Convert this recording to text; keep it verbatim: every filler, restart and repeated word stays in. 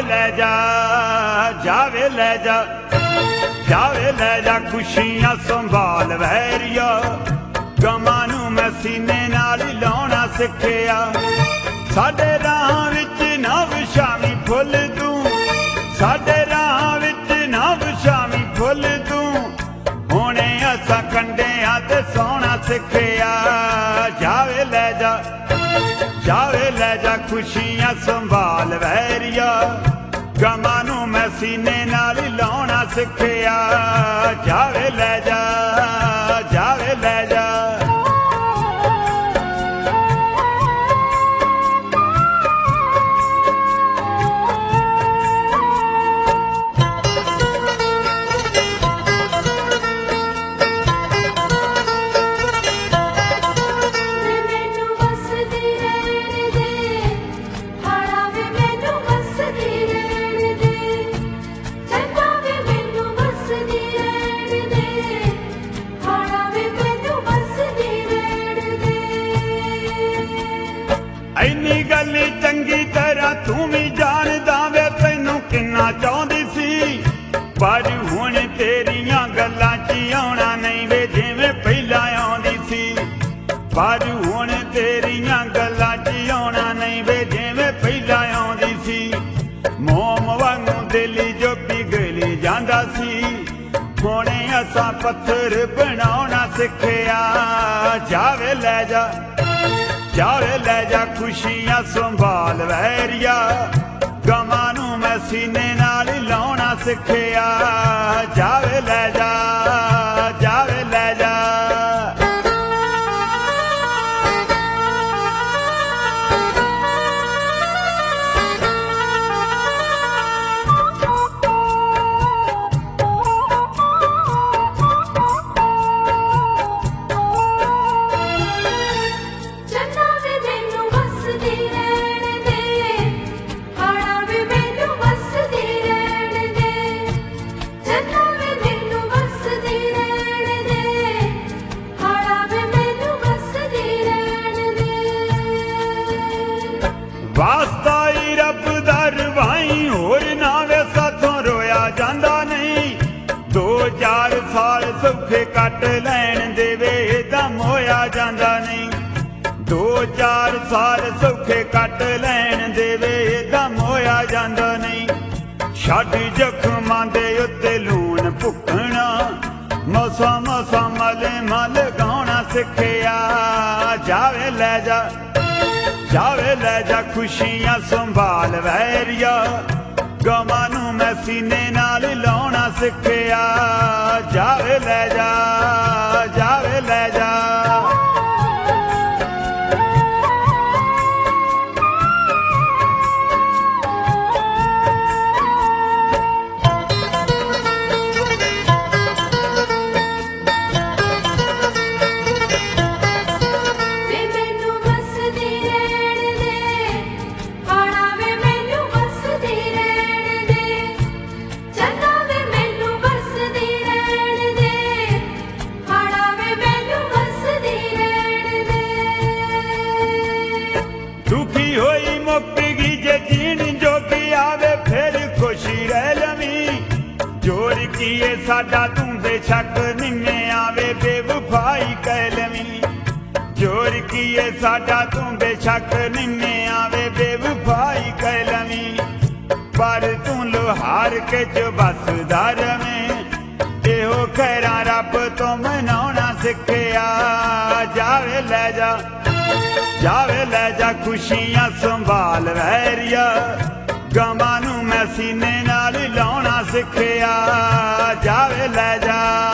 लै जा, जावे लै जा, जावे लै जा खुशियां संभाल वैरिया। गमां नूं मैं सीने नाल लाउणा सिखिया। साडे राह विच ना विछावी फुल तू, साडे राह विच ना विछावी फुल तू। हुणे असां कंडियां ते सोहना सिखिया। जावे लै जा, जावे लै जा खुशियां संभाल वैरिया। गमां नूं मैं सीने नाल लाउणा सिखिया। जावे लै जा, जावे लै जा। इन्नी गल चंगी तरह तू भी जानदा वे तैनू किन्ना चाहुंदी सी। पर हुण तेरियां गल्लां च आउणा नहीं वे जिवें पहला आउंदी सी। पर हुण तेरियां गल्लां च आउणा नहीं वे जिवें पहला आउंदी सी। मोम वांगू दिल जो पिघली जांदा सी। हुणे असां पत्थर बनाउणा सिखिया। जावे लै जा, जावे लै जा खुशियां संभाल वैरिया। गमां नूं मैं सीने नाल लाउणा सिखिया। जावे लै जा, जावे लै जा। वास्ता ही रब दा रवाई होर ना वे साथों रोया जांदा नहीं। दो चार साल सौखे कट लैण दे वे दम होया जांदा नहीं। दो चार साल सौखे कट लैण दे वे दम होया जांदा नहीं। छड्ड जख्मां दे उत्ते लूण भुक्कना, मसा मसा मल मल गाउणा सिखिया। जावे लै जा, जावे लै जा खुशियां संभाल वैरिया। गमां नूं मैं सीने नाल लाउणा सिखिया। जावे लै जा, जावे लै जा। दुखी होई मुक्की जे जीण जोगी आवे फिर खुशी रह लवी। जोर कीए साडा तू बेशक निन्ने आवे बेवफाई कह लवी। जोर कीए साडा तू बेशक निन्ने आवे बेवफाई कह लवी। पर तू लोहार के च बसदा रवें। एहो खैरा रब तो मनाउणा सिखिया। जावे लै जा, जावे लै जा खुशियां संभाल वैरिया। गमां नूं मैं सीने नाल लाउणा सिखिया। जावे लै जा।